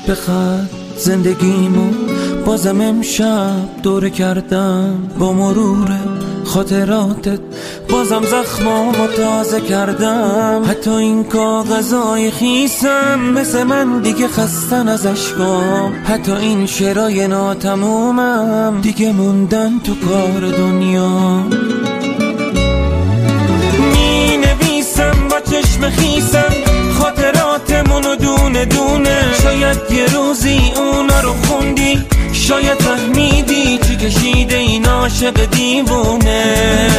به خط زندگیمو بازم امشب دوره کردم، با مرور خاطراتت بازم زخمامو تازه کردم. حتی این کاغذای خیسم مثل من دیگه خستن از اشکام، حتی این شعرای ناتمومم دیگه موندن تو کار دنیا. می نویسم با چشم خیسم خاطراتمونو دونه دونه، شاید یه روزی اونا رو خوندی، شاید فهمیدی چی کشیده این عاشق دیوونه.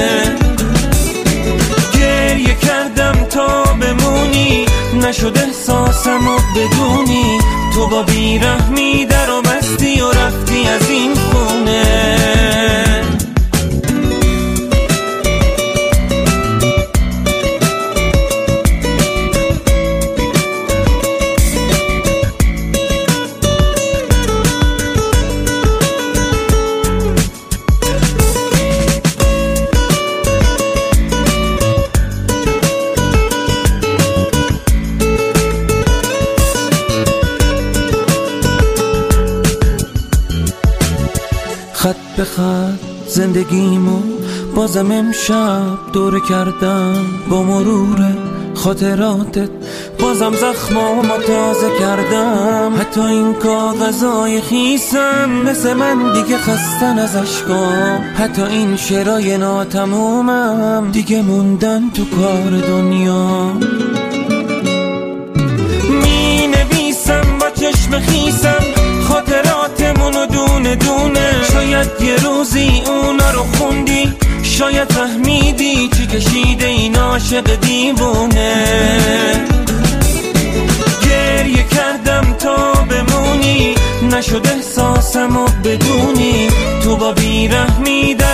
گریه کردم تا بمونی، نشد احساسمو بدونی، تو با بیرحمی در و بستی و رفتی از این خونه. خط به خط زندگیمو بازم امشب دوره کردم، با مرور خاطراتت بازم زخمامو تازه کردم. حتی این کاغذای خیسم مثل من دیگه خستن از اشکام، حتی این شعرای ناتمومم دیگه موندن تو کار دنیا. می نویسم با چشم خیسم خاطراتمونو دونه دونه، شاید یه روزی اونا رو خوندی، شاید فهمیدی چی کشیده این عاشق دیوونه. گریه کردم تا بمونی، نشد احساسمو بدونی، تو با بیرحمی